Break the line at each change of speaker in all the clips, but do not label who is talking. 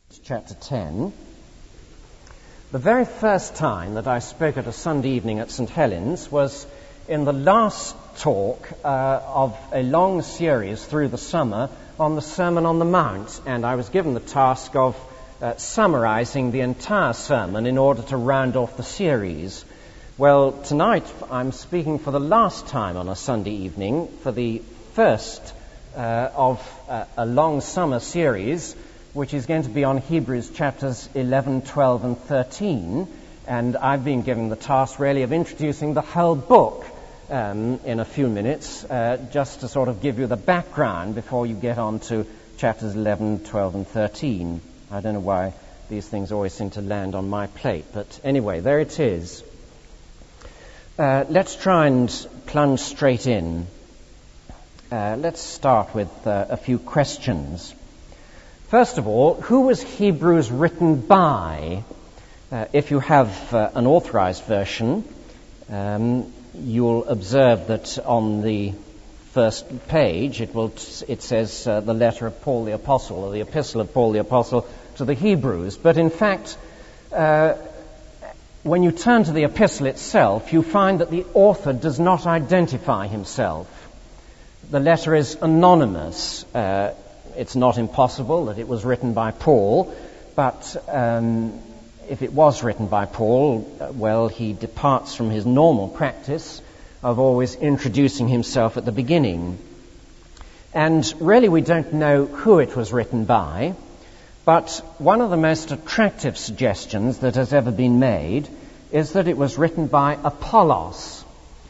Chapter 10. The very first time that I spoke at a Sunday evening at St. Helens was in the last talk of a long series through the summer on the Sermon on the Mount, and I was given the task of summarizing the entire sermon in order to round off the series. Well, tonight I'm speaking for the last time on a Sunday evening for the first of a long summer series, which is going to be on Hebrews chapters 11, 12, and 13. And I've been given the task, really, of introducing the whole book in a few minutes, just to sort of give you the background before you get on to chapters 11, 12, and 13. I don't know why these things always seem to land on my plate, but anyway, there it is. Let's try and plunge straight in. Let's start with a few questions. First of all, who was Hebrews written by? If you have an authorized version, you'll observe that on the first page it says the letter of Paul the Apostle, or the epistle of Paul the Apostle to the Hebrews. But in fact, when you turn to the epistle itself, you find that the author does not identify himself. The letter is anonymous. It's not impossible that it was written by Paul, but if it was written by Paul, well, he departs from his normal practice of always introducing himself at the beginning. And really we don't know who it was written by, but one of the most attractive suggestions that has ever been made is that it was written by Apollos.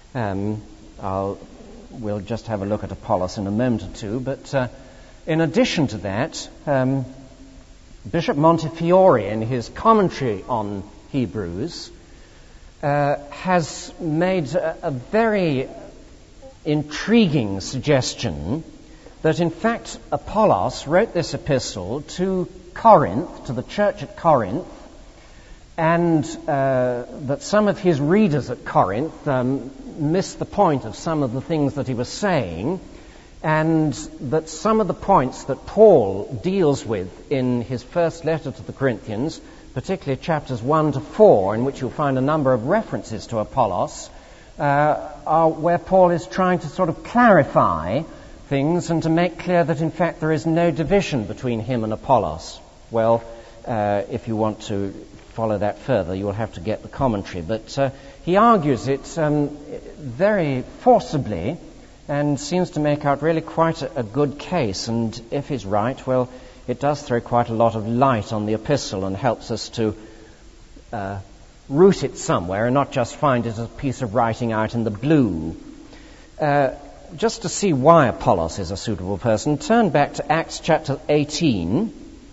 We'll just have a look at Apollos in a moment or two, but in addition to that, Bishop Montefiore, in his commentary on Hebrews, has made a very intriguing suggestion that, in fact, Apollos wrote this epistle to Corinth, to the church at Corinth, and that some of his readers at Corinth missed the point of some of the things that he was saying, and that some of the points that Paul deals with in his first letter to the Corinthians, particularly chapters 1 to 4, in which you'll find a number of references to Apollos, are where Paul is trying to sort of clarify things and to make clear that in fact there is no division between him and Apollos. Well, if you want to follow that further, you'll have to get the commentary. But he argues it very forcibly and seems to make out really quite a good case. And if he's right, well, it does throw quite a lot of light on the epistle and helps us to root it somewhere and not just find it as a piece of writing out in the blue. Just to see why Apollos is a suitable person, turn back to Acts chapter 18.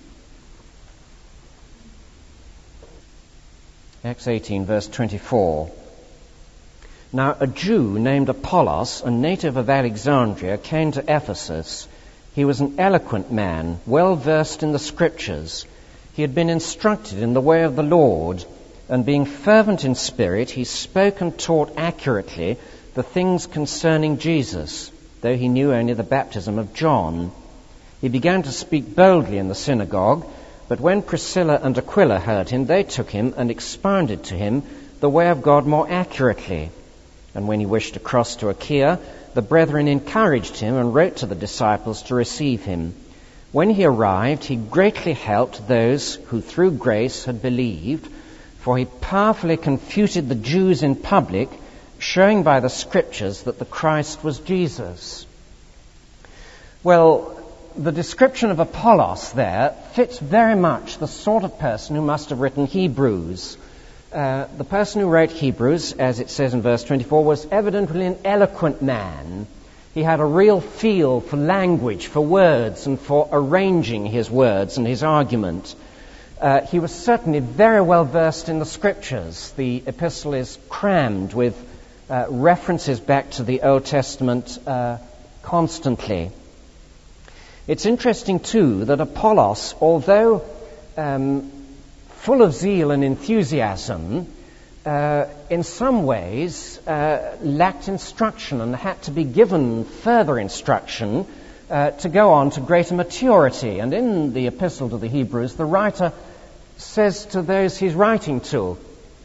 Acts 18, verse 24. Now a Jew named Apollos, a native of Alexandria, came to Ephesus. He was an eloquent man, well versed in the Scriptures. He had been instructed in the way of the Lord, and being fervent in spirit, he spoke and taught accurately the things concerning Jesus, though he knew only the baptism of John. He began to speak boldly in the synagogue, but when Priscilla and Aquila heard him, they took him and expounded to him the way of God more accurately. And when he wished to cross to Achaia, the brethren encouraged him and wrote to the disciples to receive him. When he arrived, he greatly helped those who through grace had believed, for he powerfully confuted the Jews in public, showing by the Scriptures that the Christ was Jesus. Well, the description of Apollos there fits very much the sort of person who must have written Hebrews. The person who wrote Hebrews, as it says in verse 24, was evidently an eloquent man. He had a real feel for language, for words, and for arranging his words and his argument. He was certainly very well versed in the Scriptures. The epistle is crammed with references back to the Old Testament constantly. It's interesting, too, that Apollos, although full of zeal and enthusiasm, in some ways lacked instruction and had to be given further instruction to go on to greater maturity. And in the Epistle to the Hebrews, the writer says to those he's writing to,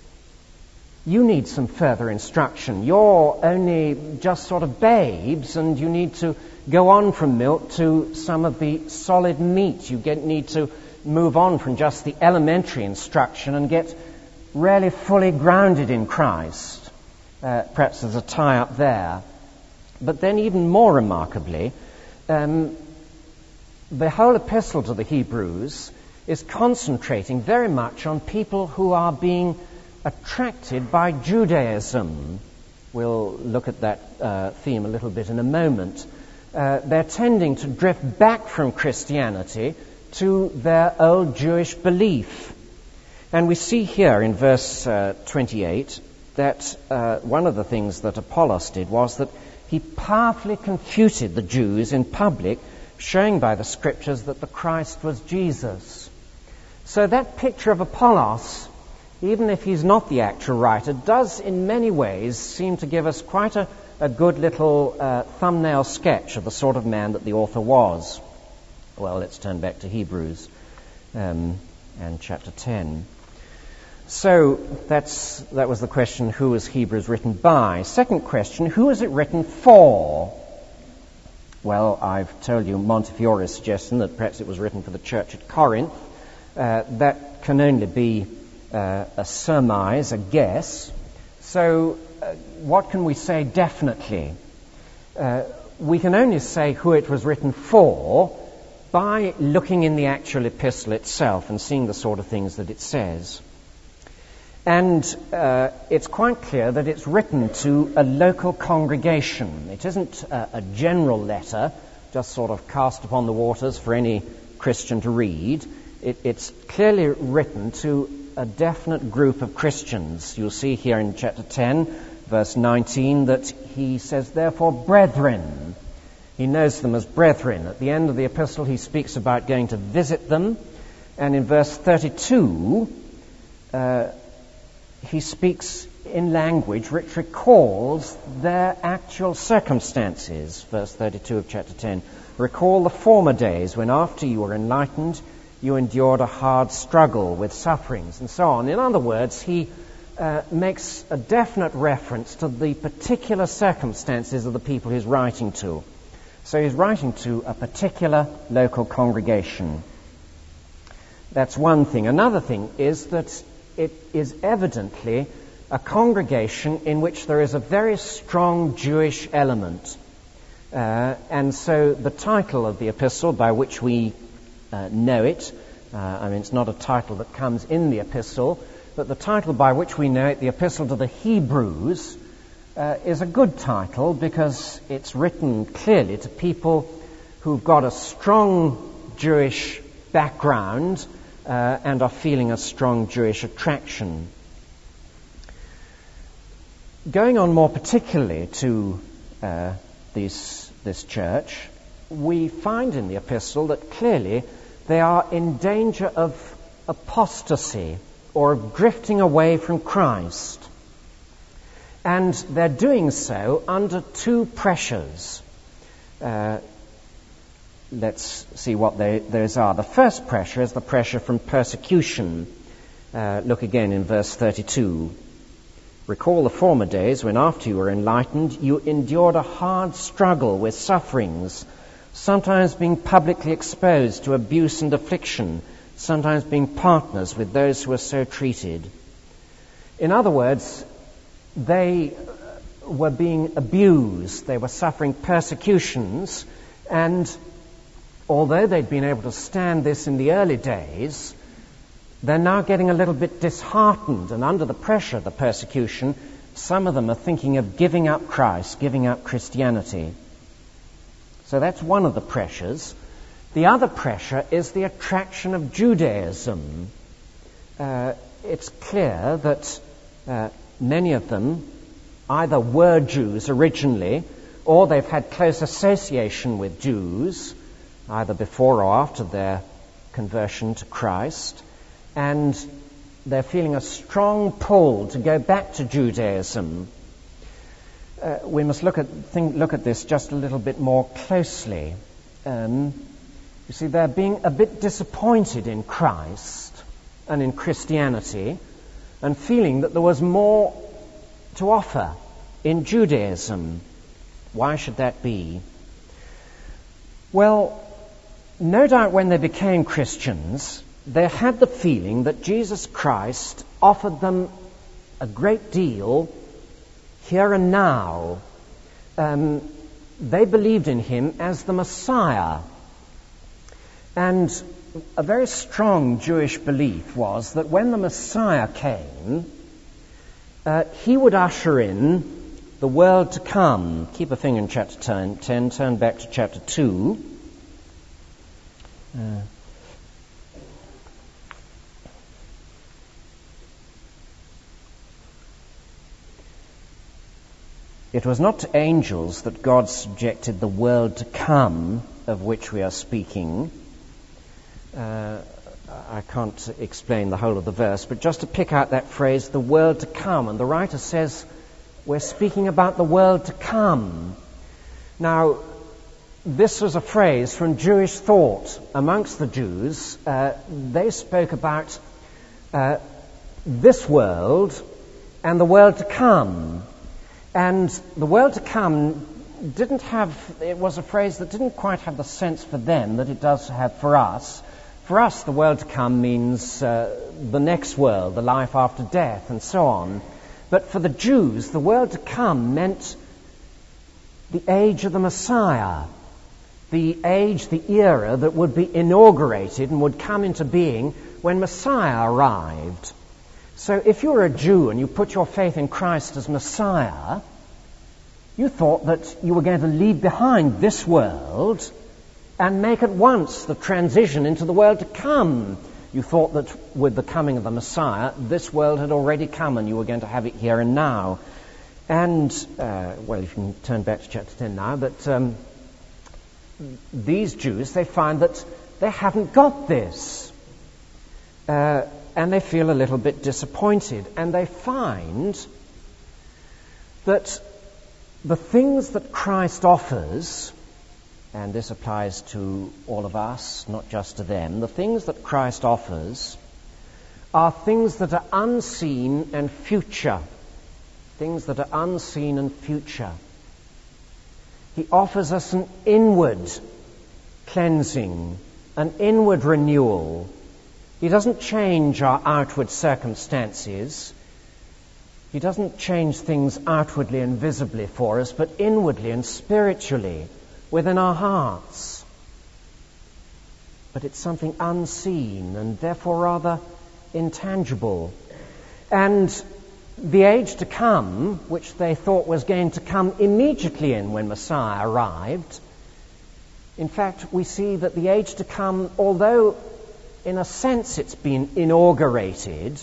you need some further instruction. You're only just sort of babes, and you need to go on from milk to some of the solid meat. You need to move on from just the elementary instruction and get really fully grounded in Christ. Perhaps there's a tie-up there. But then even more remarkably, the whole epistle to the Hebrews is concentrating very much on people who are being attracted by Judaism. We'll look at that theme a little bit in a moment. They're tending to drift back from Christianity to their old Jewish belief. And we see here in verse 28 that one of the things that Apollos did was that he powerfully confuted the Jews in public, showing by the Scriptures that the Christ was Jesus. So that picture of Apollos, even if he's not the actual writer, does in many ways seem to give us quite a good little thumbnail sketch of the sort of man that the author was. Well, let's turn back to Hebrews and chapter 10. So that was the question, who was Hebrews written by? Second question, who is it written for? Well, I've told you Montefiore's suggestion that perhaps it was written for the church at Corinth. That can only be a surmise, a guess. So what can we say definitely? We can only say who it was written for by looking in the actual epistle itself and seeing the sort of things that it says. And it's quite clear that it's written to a local congregation. It isn't a general letter, just sort of cast upon the waters for any Christian to read. It's clearly written to a definite group of Christians. You'll see here in chapter 10, verse 19, that he says, therefore, brethren. He knows them as brethren. At the end of the epistle, he speaks about going to visit them. And in verse 32, he speaks in language which recalls their actual circumstances. Verse 32 of chapter 10. Recall the former days when after you were enlightened, you endured a hard struggle with sufferings, and so on. In other words, he makes a definite reference to the particular circumstances of the people he's writing to. So he's writing to a particular local congregation. That's one thing. Another thing is that it is evidently a congregation in which there is a very strong Jewish element. And so the title of the epistle by which we know it, it's not a title that comes in the epistle, but the title by which we know it, the Epistle to the Hebrews, is a good title because it's written clearly to people who've got a strong Jewish background and are feeling a strong Jewish attraction. Going on more particularly to this church, we find in the epistle that clearly they are in danger of apostasy or of drifting away from Christ. And they're doing so under two pressures. Let's see what those are. The first pressure is the pressure from persecution. Look again in verse 32. Recall the former days when after you were enlightened, you endured a hard struggle with sufferings, sometimes being publicly exposed to abuse and affliction, sometimes being partners with those who were so treated. In other words, they were being abused, they were suffering persecutions, and although they'd been able to stand this in the early days, they're now getting a little bit disheartened, and under the pressure of the persecution, some of them are thinking of giving up Christ, giving up Christianity. So that's one of the pressures. The other pressure is the attraction of Judaism. It's clear that many of them either were Jews originally, or they've had close association with Jews, either before or after their conversion to Christ, and they're feeling a strong pull to go back to Judaism. We must look at this just a little bit more closely. You see, they're being a bit disappointed in Christ and in Christianity, and feeling that there was more to offer in Judaism. Why should that be? Well, no doubt when they became Christians, they had the feeling that Jesus Christ offered them a great deal here and now. They believed in him as the Messiah. And a very strong Jewish belief was that when the Messiah came, he would usher in the world to come. Keep a finger in chapter 10, turn back to chapter 2. It was not to angels that God subjected the world to come, of which we are speaking. I can't explain the whole of the verse, but just to pick out that phrase, the world to come. And the writer says, we're speaking about the world to come. Now, this was a phrase from Jewish thought. Amongst the Jews, they spoke about this world and the world to come. And the world to come it was a phrase that didn't quite have the sense for them that it does have for us. For us, the world to come means the next world, the life after death, and so on. But for the Jews, the world to come meant the age of the Messiah, the age, the era that would be inaugurated and would come into being when Messiah arrived. So if you were a Jew and you put your faith in Christ as Messiah, you thought that you were going to leave behind this world and make at once the transition into the world to come. You thought that with the coming of the Messiah, this world had already come and you were going to have it here and now. And, well, you can turn back to chapter 10 now, but these Jews, they find that they haven't got this. And they feel a little bit disappointed. And they find that the things that Christ offers, and this applies to all of us, not just to them, the things that Christ offers are things that are unseen and future. Things that are unseen and future. He offers us an inward cleansing, an inward renewal. He doesn't change our outward circumstances. He doesn't change things outwardly and visibly for us, but inwardly and spiritually within our hearts. But it's something unseen and therefore rather intangible. And the age to come, which they thought was going to come immediately in when Messiah arrived, in fact, we see that the age to come, although in a sense it's been inaugurated,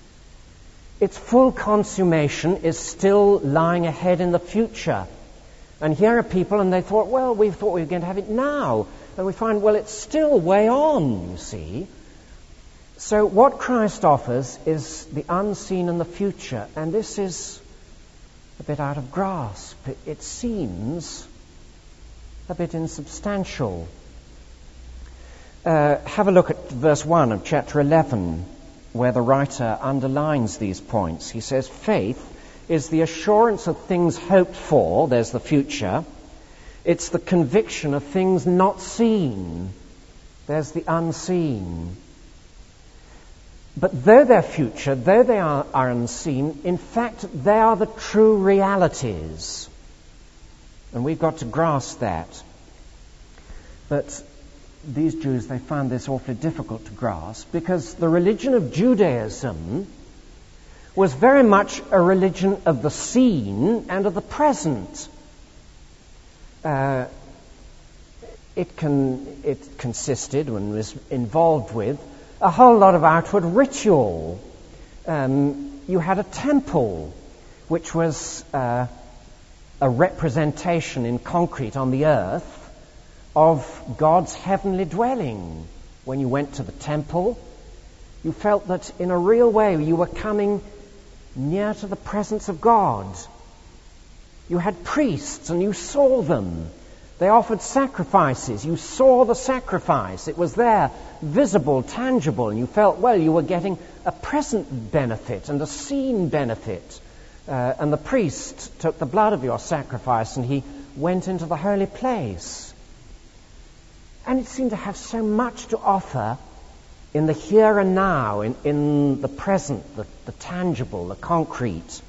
its full consummation is still lying ahead in the future. And here are people, and they thought, well, we thought we were going to have it now. And we find, well, it's still way on, you see. So what Christ offers is the unseen and the future. And this is a bit out of grasp. It seems a bit insubstantial. Have a look at verse 1 of chapter 11, where the writer underlines these points. He says, faith is the assurance of things hoped for, there's the future. It's the conviction of things not seen, there's the unseen. But though they're future, though they are unseen, in fact, they are the true realities. And we've got to grasp that. But these Jews, they found this awfully difficult to grasp because the religion of Judaism was very much a religion of the seen and of the present. It consisted and was involved with a whole lot of outward ritual. You had a temple, which was a representation in concrete on the earth of God's heavenly dwelling. When you went to the temple, you felt that in a real way you were coming near to the presence of God. You had priests and you saw them. They offered sacrifices. You saw the sacrifice. It was there, visible, tangible, and you felt, well, you were getting a present benefit and a seen benefit. And the priest took the blood of your sacrifice and he went into the holy place. And it seemed to have so much to offer in the here and now, in the present, the tangible, the concrete.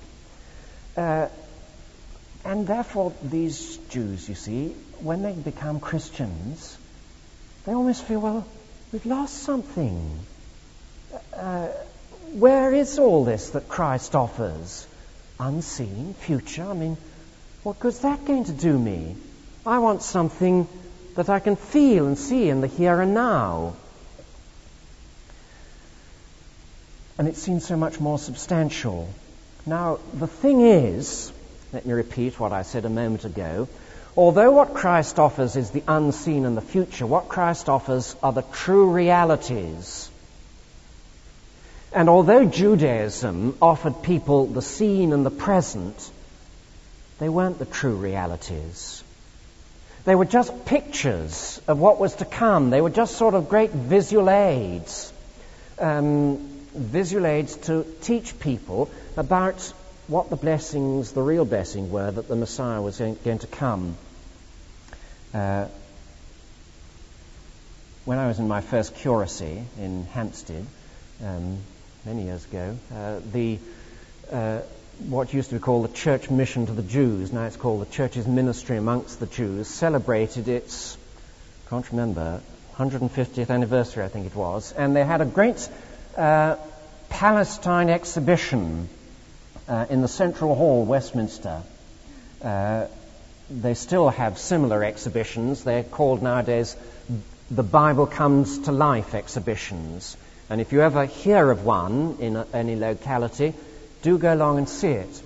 And therefore, these Jews, you see, when they become Christians, they almost feel, well, we've lost something. Where is all this that Christ offers? Unseen, future. I mean, what good's that going to do me? I want something that I can feel and see in the here and now. And it seems so much more substantial. Now, the thing is, let me repeat what I said a moment ago. Although what Christ offers is the unseen and the future, what Christ offers are the true realities. And although Judaism offered people the seen and the present, they weren't the true realities. They were just pictures of what was to come. They were just sort of great visual aids. Visual aids to teach people about what the blessings, the real blessing were that the Messiah was going to come. When I was in my first curacy in Hampstead, many years ago, what used to be called the Church Mission to the Jews, now it's called the Church's Ministry Amongst the Jews, celebrated its, I can't remember, 150th anniversary, I think it was, and they had a great Palestine exhibition in the Central Hall, Westminster. They still have similar exhibitions. They're called nowadays the Bible Comes to Life exhibitions. And if you ever hear of one in any locality, do go along and see it.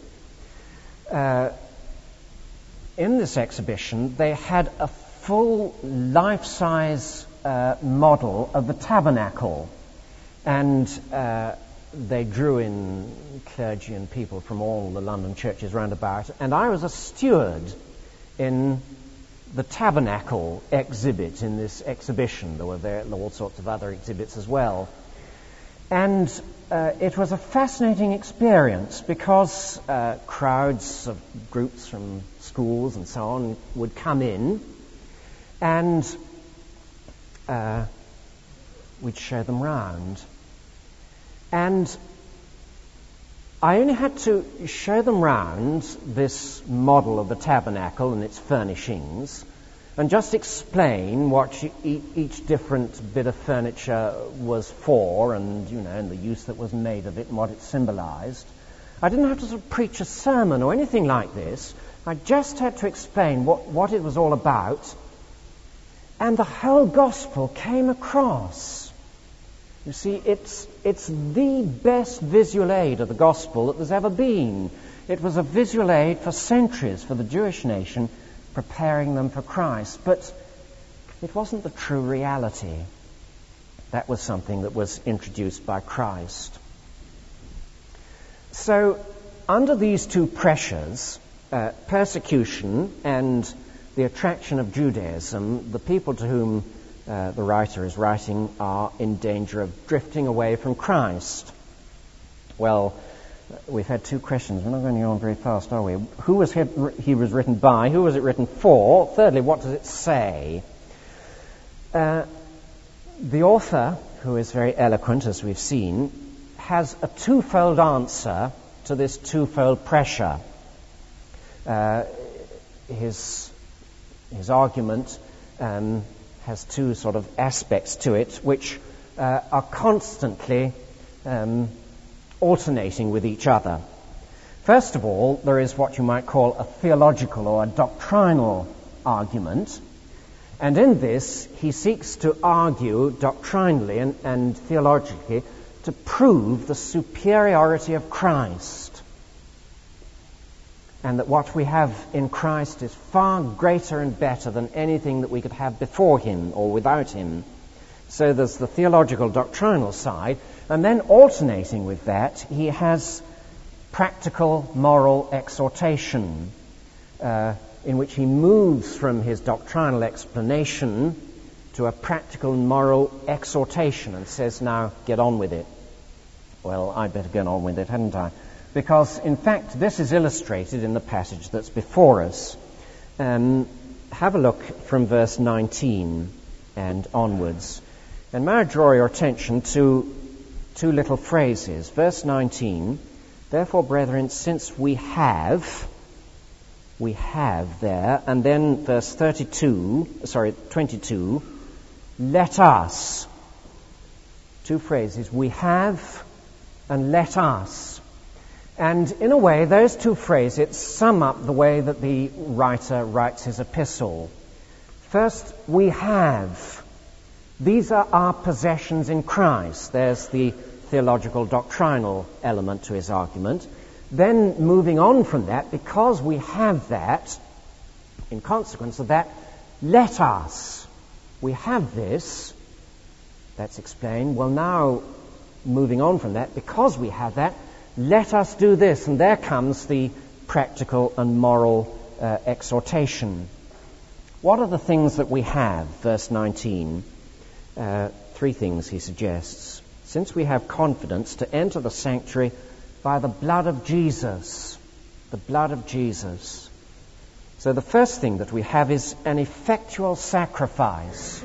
In this exhibition, they had a full life-size model of the tabernacle. And they drew in clergy and people from all the London churches round about. And I was a steward in the tabernacle exhibit in this exhibition. There were all sorts of other exhibits as well. And it was a fascinating experience because crowds of groups from schools and so on would come in, and we'd show them round. And I only had to show them round this model of the tabernacle and its furnishings and just explain what each different bit of furniture was for and, and the use that was made of it and what it symbolized. I didn't have to sort of preach a sermon or anything like this. I just had to explain what it was all about, and the whole gospel came across. You see, it's the best visual aid of the gospel that there's ever been. It was a visual aid for centuries for the Jewish nation, preparing them for Christ. But it wasn't the true reality. That was something that was introduced by Christ. So, under these two pressures, persecution and the attraction of Judaism, the people to whom the writer is writing are in danger of drifting away from Christ. Well, we've had two questions. We're not going on very fast, are we? Who was he was written by? Who was it written for? Thirdly, what does it say? The author, who is very eloquent, as we've seen, has a twofold answer to this twofold pressure. His argument has two sort of aspects to it which are constantly alternating with each other. First of all, there is what you might call a theological or a doctrinal argument, and in this he seeks to argue doctrinally and theologically to prove the superiority of Christ, and that what we have in Christ is far greater and better than anything that we could have before him or without him. So there's the theological doctrinal side, and then alternating with that, he has practical moral exhortation. in which he moves from his doctrinal explanation to a practical moral exhortation and says, now get on with it. Well, I'd better get on with it, hadn't I? Because, in fact, this is illustrated in the passage that's before us. Have a look from verse 19 and onwards. And may I draw your attention to two little phrases. Verse 19, therefore, brethren, since we have there, and then verse 22, let us. Two phrases, we have and let us. And in a way, those two phrases sum up the way that the writer writes his epistle. First, we have. These are our possessions in Christ. There's the theological doctrinal element to his argument. Then, moving on from that, because we have that, in consequence of that, let us. We have this. That's explained. Well, now, moving on from that, because we have that, let us do this. And there comes the practical and moral exhortation. What are the things that we have? Verse 19. Three things he suggests. Since we have confidence to enter the sanctuary by the blood of Jesus. The blood of Jesus. So the first thing that we have is an effectual sacrifice.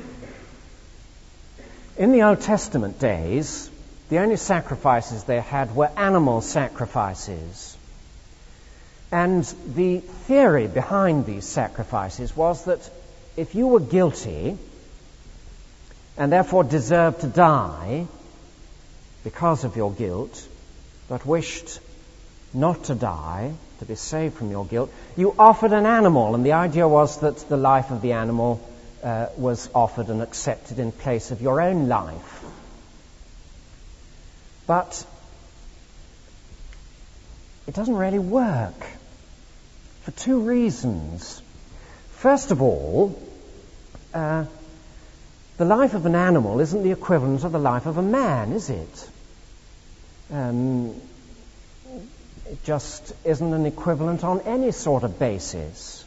In the Old Testament days, the only sacrifices they had were animal sacrifices. And the theory behind these sacrifices was that if you were guilty and therefore deserved to die because of your guilt, but wished not to die, to be saved from your guilt, you offered an animal, and the idea was that the life of the animal was offered and accepted in place of your own life. But it doesn't really work for two reasons. First of all, the life of an animal isn't the equivalent of the life of a man, is it? It just isn't an equivalent on any sort of basis.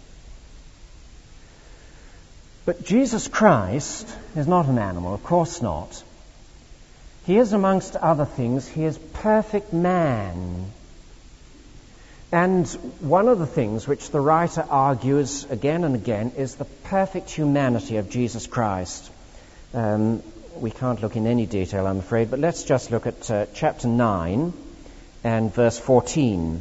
But Jesus Christ is not an animal, of course not. He is, amongst other things, he is perfect man. And one of the things which the writer argues again and again is the perfect humanity of Jesus Christ. We can't look in any detail, I'm afraid, but let's just look at chapter 9 and verse 14.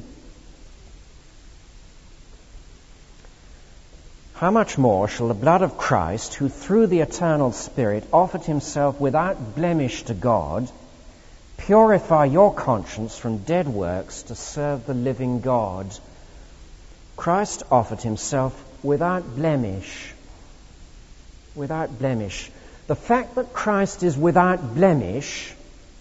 How much more shall the blood of Christ, who through the eternal Spirit offered himself without blemish to God, purify your conscience from dead works to serve the living God? Christ offered himself without blemish. Without blemish. The fact that Christ is without blemish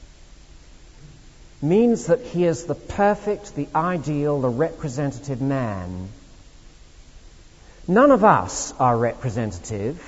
means that he is the perfect, the ideal, the representative man. None of us are representative.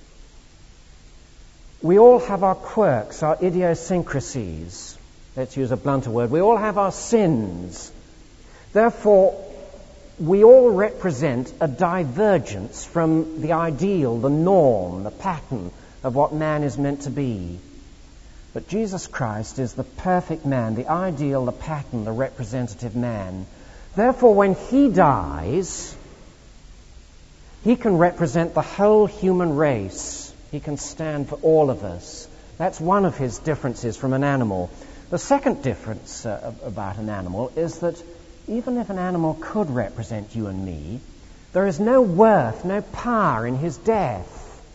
We all have our quirks, our idiosyncrasies. Let's use a blunter word. We all have our sins. Therefore, we all represent a divergence from the ideal, the norm, the pattern of what man is meant to be. But Jesus Christ is the perfect man, the ideal, the pattern, the representative man. Therefore, when he dies, he can represent the whole human race. He can stand for all of us. That's one of his differences from an animal. The second difference about an animal is that even if an animal could represent you and me, there is no worth, no power in his death.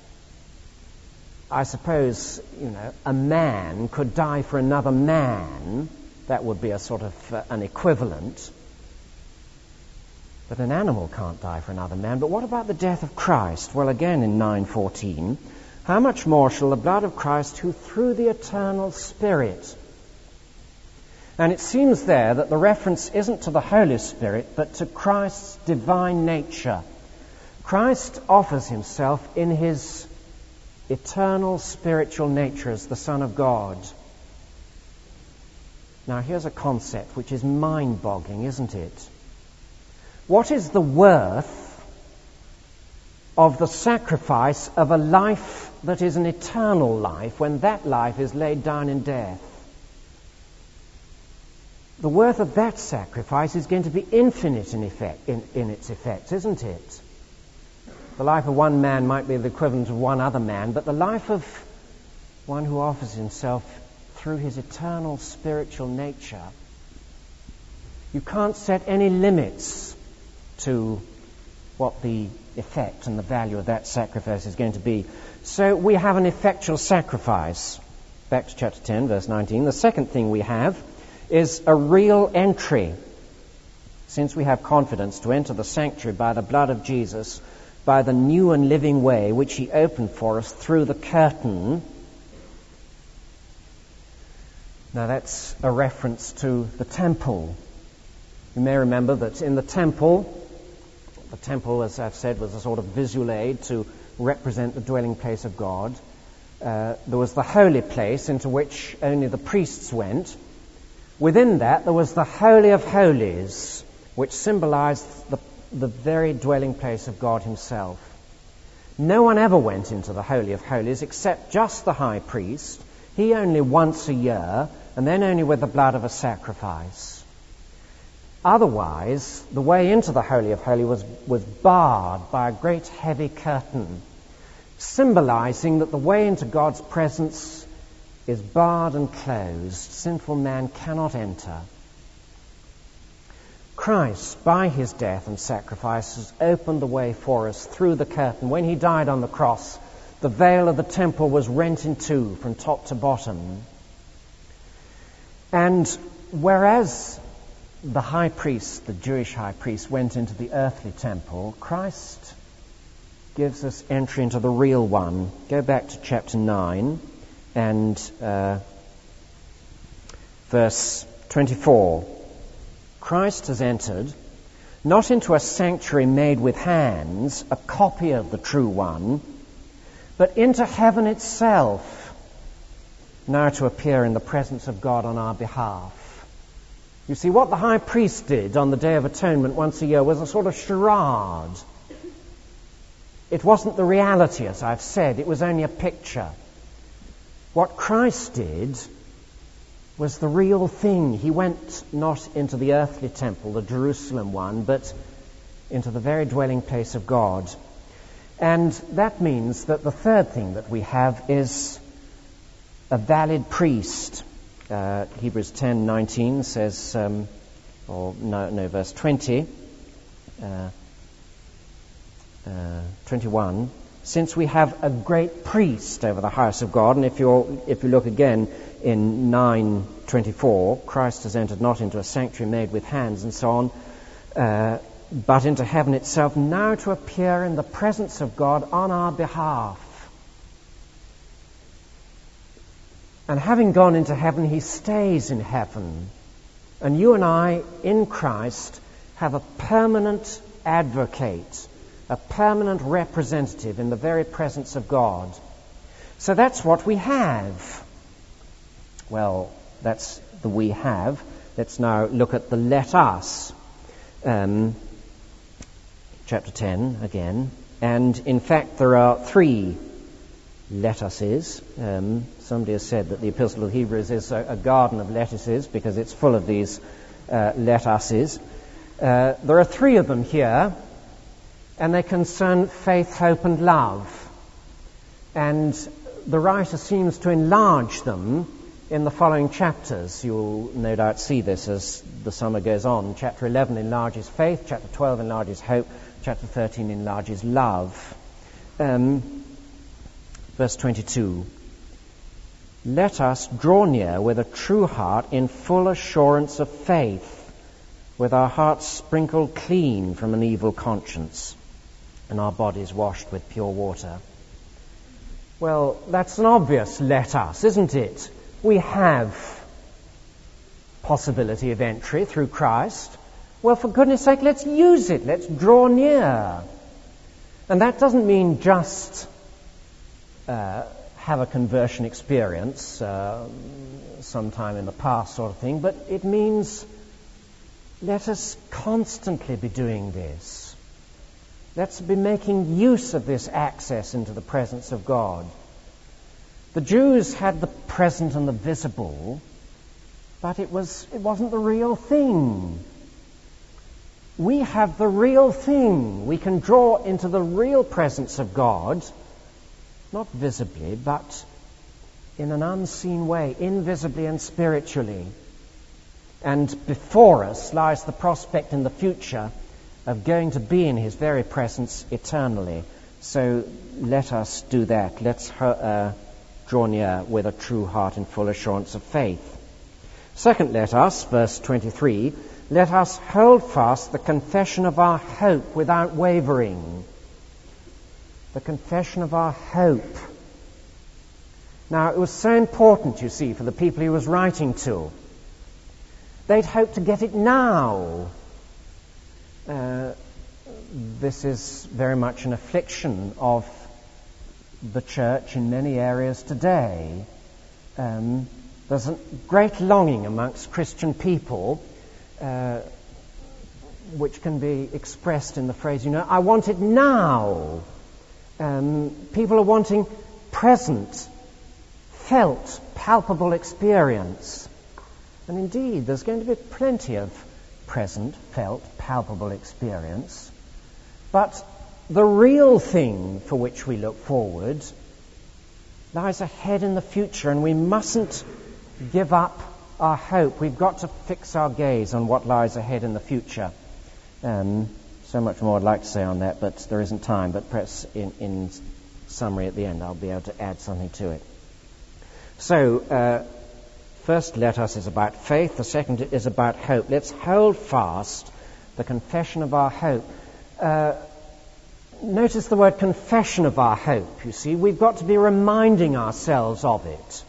I suppose, a man could die for another man. That would be a sort of an equivalent. But an animal can't die for another man. But what about the death of Christ? Well, again in 9:14, how much more shall the blood of Christ, who through the eternal Spirit... And it seems there that the reference isn't to the Holy Spirit, but to Christ's divine nature. Christ offers himself in his eternal spiritual nature as the Son of God. Now, here's a concept which is mind-boggling, isn't it? What is the worth of the sacrifice of a life that is an eternal life when that life is laid down in death. The worth of that sacrifice is going to be infinite in its effects, isn't it? The life of one man might be the equivalent of one other man, but the life of one who offers himself through his eternal spiritual nature, you can't set any limits to what the effect and the value of that sacrifice is going to be. So we have an effectual sacrifice. Back to chapter 10, verse 19. The second thing we have is a real entry. Since we have confidence to enter the sanctuary by the blood of Jesus, by the new and living way which he opened for us through the curtain. Now that's a reference to the temple. You may remember that in the temple, as I've said, was a sort of visual aid to represent the dwelling place of God. There was the holy place into which only the priests went. Within that, there was the Holy of Holies, which symbolized the very dwelling place of God himself. No one ever went into the Holy of Holies except just the high priest. He only once a year, and then only with the blood of a sacrifice. Otherwise, the way into the Holy of Holies was barred by a great heavy curtain, symbolizing that the way into God's presence is barred and closed. Sinful man cannot enter. Christ, by his death and sacrifice, has opened the way for us through the curtain. When he died on the cross, the veil of the temple was rent in two from top to bottom. And whereas the high priest, the Jewish high priest, went into the earthly temple, Christ gives us entry into the real one. Go back to chapter 9 and verse 24. Christ has entered, not into a sanctuary made with hands, a copy of the true one, but into heaven itself, now to appear in the presence of God on our behalf. You see, what the high priest did on the Day of Atonement once a year was a sort of charade. It wasn't the reality, as I've said. It was only a picture. What Christ did was the real thing. He went not into the earthly temple, the Jerusalem one, but into the very dwelling place of God. And that means that the third thing that we have is a valid priest. Hebrews 10:19 says, verse 20, 21. Since we have a great priest over the house of God, and if you look again in 9:24, Christ has entered not into a sanctuary made with hands and so on, but into heaven itself, now to appear in the presence of God on our behalf. And having gone into heaven, he stays in heaven. And you and I, in Christ, have a permanent advocate, a permanent representative in the very presence of God. So that's what we have. Well, that's the we have. Let's now look at the let us. Chapter 10 again. And in fact, there are three let uses. Somebody has said that the Epistle of Hebrews is a garden of lettuces because it's full of these let uses. There are three of them here, and they concern faith, hope, and love. And the writer seems to enlarge them in the following chapters. You'll no doubt see this as the summer goes on. Chapter 11 enlarges faith, chapter 12 enlarges hope, chapter 13 enlarges love. Verse 22. Let us draw near with a true heart in full assurance of faith, with our hearts sprinkled clean from an evil conscience, and our bodies washed with pure water. Well, that's an obvious let us, isn't it? We have possibility of entry through Christ. Well, for goodness sake, let's use it. Let's draw near. And that doesn't mean just have a conversion experience sometime in the past sort of thing, but it means let us constantly be doing this. Let's be making use of this access into the presence of God. The Jews had the present and the visible, but it wasn't the real thing. We have the real thing. We can draw into the real presence of God, not visibly, but in an unseen way, invisibly and spiritually. And before us lies the prospect in the future of going to be in his very presence eternally. So let us do that. Let's draw near with a true heart in full assurance of faith. Second, let us, verse 23, let us hold fast the confession of our hope without wavering. The confession of our hope. Now, it was so important, you see, for the people he was writing to. They'd hoped to get it now. This is very much an affliction of the church in many areas today. There's a great longing amongst Christian people, which can be expressed in the phrase, I want it now. People are wanting present, felt, palpable experience. And indeed, there's going to be plenty of present, felt, palpable experience. But the real thing for which we look forward lies ahead in the future, and we mustn't give up our hope. We've got to fix our gaze on what lies ahead in the future. So much more I'd like to say on that, but there isn't time. But perhaps in summary at the end, I'll be able to add something to it. So, first let us is about faith. The second is about hope. Let's hold fast the confession of our hope. Notice the word confession of our hope, you see. We've got to be reminding ourselves of it.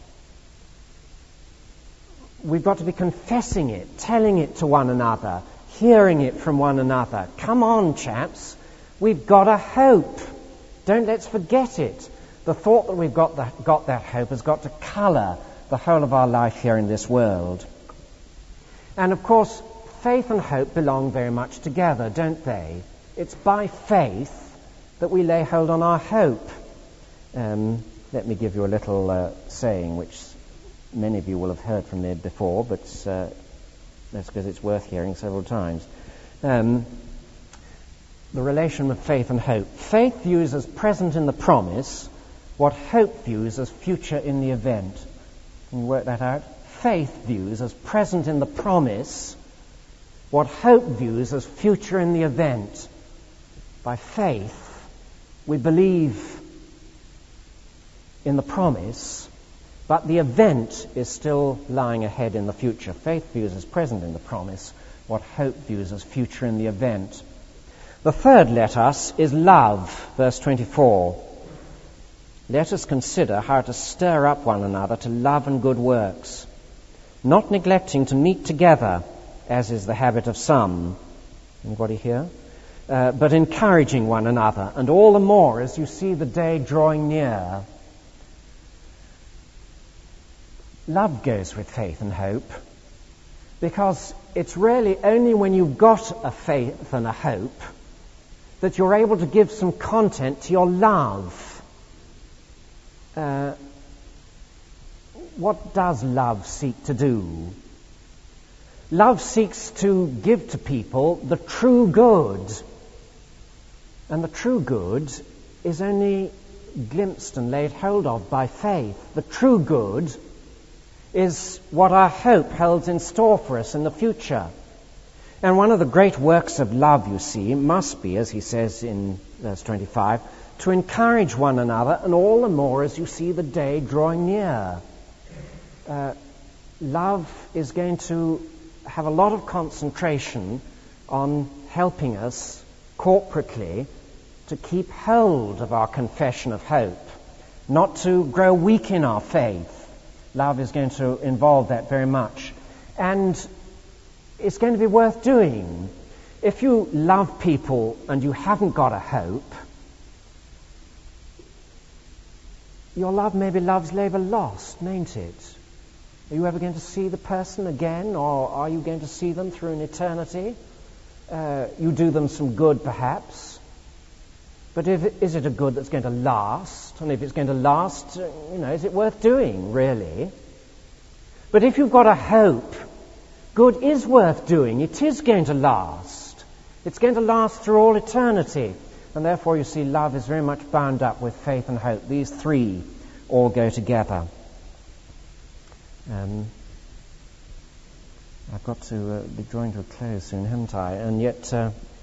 We've got to be confessing it, telling it to one another, hearing it from one another. Come on, chaps. We've got a hope. Don't let's forget it. The thought that we've got that hope has got to colour the whole of our life here in this world. And of course, faith and hope belong very much together, don't they? It's by faith that we lay hold on our hope. Let me give you a little saying, which many of you will have heard from me before, but that's because it's worth hearing several times. The relation of faith and hope. Faith views as present in the promise what hope views as future in the event. Can you work that out? Faith views as present in the promise what hope views as future in the event. By faith, we believe in the promise, but the event is still lying ahead in the future. Faith views as present in the promise what hope views as future in the event. The third let us is love, verse 24. Let us consider how to stir up one another to love and good works, not neglecting to meet together, as is the habit of some. Anybody here? But encouraging one another, and all the more as you see the day drawing near. Love goes with faith and hope, because it's really only when you've got a faith and a hope that you're able to give some content to your love. What does love seek to do? Love seeks to give to people the true good. And the true good is only glimpsed and laid hold of by faith. The true good is what our hope holds in store for us in the future. And one of the great works of love, you see, must be, as he says in verse 25, to encourage one another, and all the more as you see the day drawing near. Love is going to have a lot of concentration on helping us corporately to keep hold of our confession of hope, not to grow weak in our faith. Love is going to involve that very much. And it's going to be worth doing. If you love people and you haven't got a hope, your love maybe love's labour lost, mayn't it? Are you ever going to see the person again, or are you going to see them through an eternity? You do them some good, perhaps, But is it a good that's going to last? And if it's going to last, is it worth doing, really? But if you've got a hope, good is worth doing. It is going to last. It's going to last through all eternity. And therefore, you see, love is very much bound up with faith and hope. These three all go together. I've got to be drawing to a close soon, haven't I? And yet,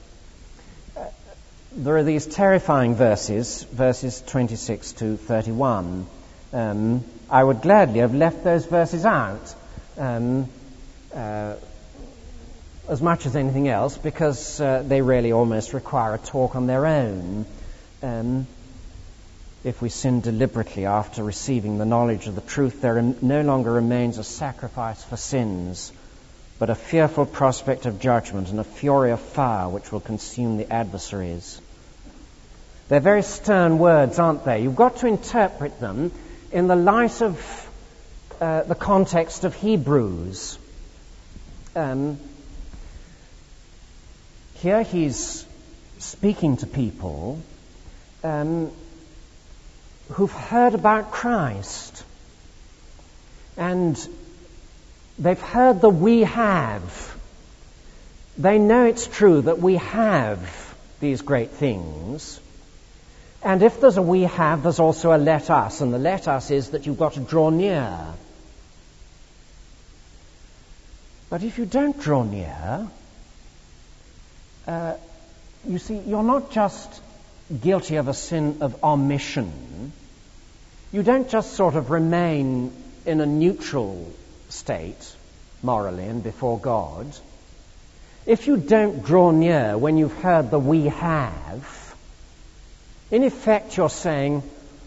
there are these terrifying verses 26 to 31. I would gladly have left those verses out as much as anything else, because they really almost require a talk on their own. If we sin deliberately after receiving the knowledge of the truth, there no longer remains a sacrifice for sins, but a fearful prospect of judgment and a fury of fire which will consume the adversaries. They're very stern words, aren't they? You've got to interpret them in the light of the context of Hebrews. Here he's speaking to people who've heard about Christ. And they've heard the we have. They know it's true that we have these great things. And if there's a we have, there's also a let us. And the let us is that you've got to draw near. But if you don't draw near, you see, you're not just guilty of a sin of omission. You don't just sort of remain in a neutral state, morally and before God. If you don't draw near when you've heard the we have, in effect you're saying,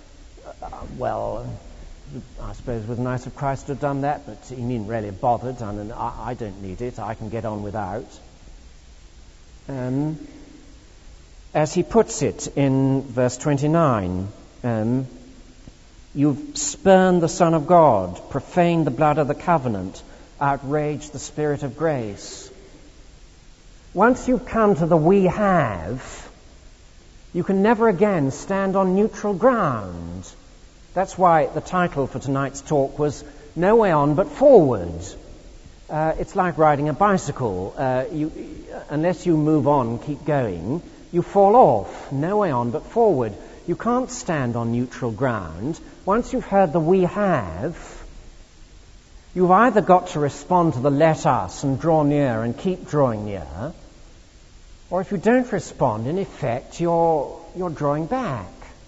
I suppose it was nice of Christ to have done that, but he needn't really have bothered, and I don't need it, I can get on without. As he puts it in verse 29, you've spurned the Son of God, profaned the blood of the covenant, outraged the Spirit of grace. Once you've come to the we have, you can never again stand on neutral ground. That's why the title for tonight's talk was No Way On But Forward. It's like riding a bicycle. Unless you move on, keep going, you fall off. No way on but forward. You can't stand on neutral ground. Once you've heard the we have, you've either got to respond to the let us and draw near and keep drawing near, or if you don't respond, in effect, you're drawing back.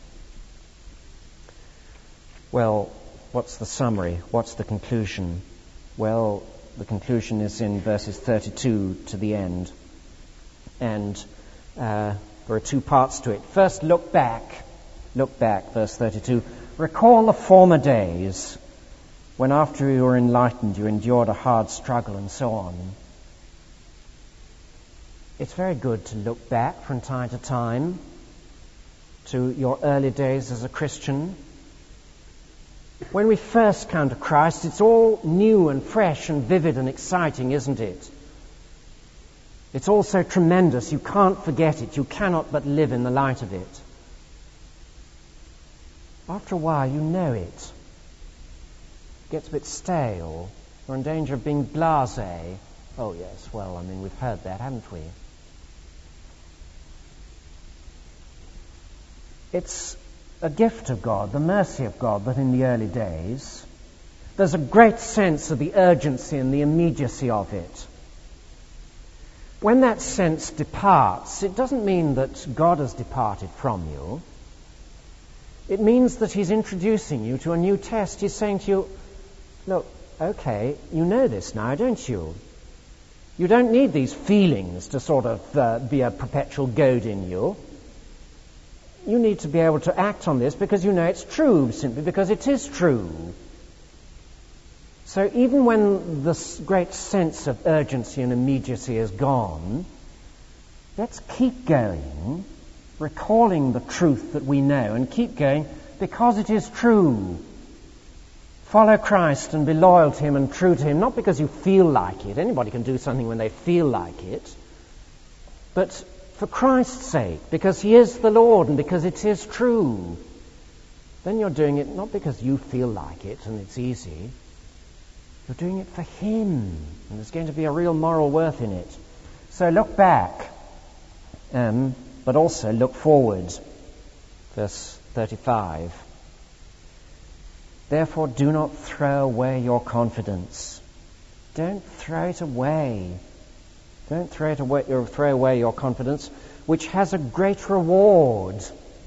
Well, what's the summary? What's the conclusion? Well, the conclusion is in verses 32 to the end. And there are two parts to it. First, look back. Look back, verse 32. Recall the former days when after you were enlightened you endured a hard struggle and so on. It's very good to look back from time to time to your early days as a Christian. When we first come to Christ, it's all new and fresh and vivid and exciting, isn't it? It's all so tremendous, you can't forget it. You cannot but live in the light of it. After a while, you know it. It gets a bit stale. You're in danger of being blasé. Oh, yes, well, we've heard that, haven't we? It's a gift of God, the mercy of God, that in the early days there's a great sense of the urgency and the immediacy of it. When that sense departs, it doesn't mean that God has departed from you. It means that he's introducing you to a new test. He's saying to you, look, okay, you know this now, don't you? You don't need these feelings to sort of be a perpetual goad in you. You need to be able to act on this because you know it's true, simply because it is true. So even when this great sense of urgency and immediacy is gone, let's keep going, recalling the truth that we know, and keep going because it is true. Follow Christ and be loyal to him and true to him, not because you feel like it. Anybody can do something when they feel like it. But for Christ's sake, because he is the Lord and because it is true, then you're doing it not because you feel like it and it's easy. You're doing it for him, and there's going to be a real moral worth in it. So look back, but also look forward. Verse 35. Therefore do not throw away your confidence. Don't throw it away. Don't throw away your confidence, which has a great reward.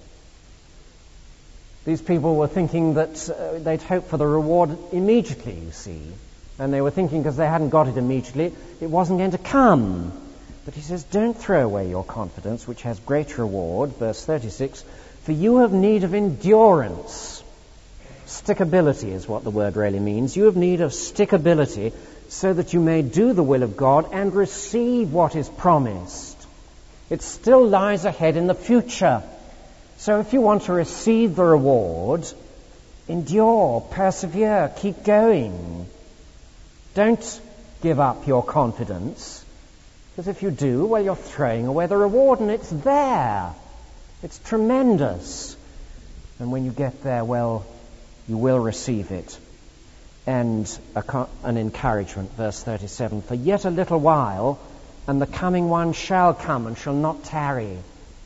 These people were thinking that they'd hope for the reward immediately, you see. And they were thinking because they hadn't got it immediately, it wasn't going to come. But he says, don't throw away your confidence, which has great reward. Verse 36, for you have need of endurance. Stickability is what the word really means. You have need of stickability so that you may do the will of God and receive what is promised. It still lies ahead in the future. So if you want to receive the reward, endure, persevere, keep going. Don't give up your confidence, because if you do, well, you're throwing away the reward, and it's there. It's tremendous. And when you get there, well, you will receive it. And an encouragement, verse 37, for yet a little while, and the coming one shall come and shall not tarry.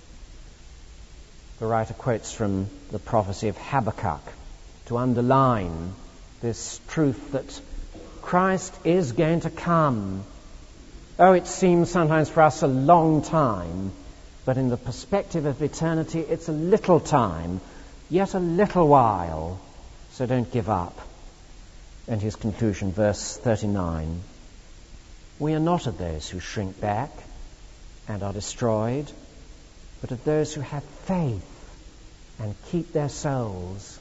The writer quotes from the prophecy of Habakkuk to underline this truth that Christ is going to come. Oh, it seems sometimes for us a long time, but in the perspective of eternity, it's a little time, yet a little while. So don't give up. And his conclusion, verse 39. We are not of those who shrink back and are destroyed, but of those who have faith and keep their souls.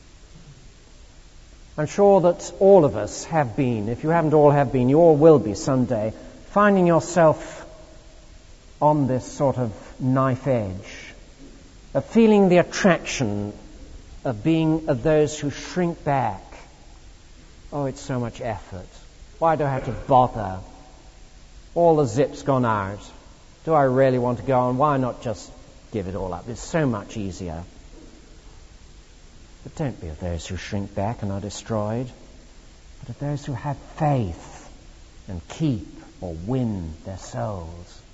I'm sure that all of us have been, if you haven't all have been, you all will be someday, finding yourself on this sort of knife edge, of feeling the attraction of being of those who shrink back. Oh, it's so much effort. Why do I have to bother? All the zip's gone out. Do I really want to go on? Why not just give it all up? It's so much easier. But don't be of those who shrink back and are destroyed, but of those who have faith and keep or win their souls.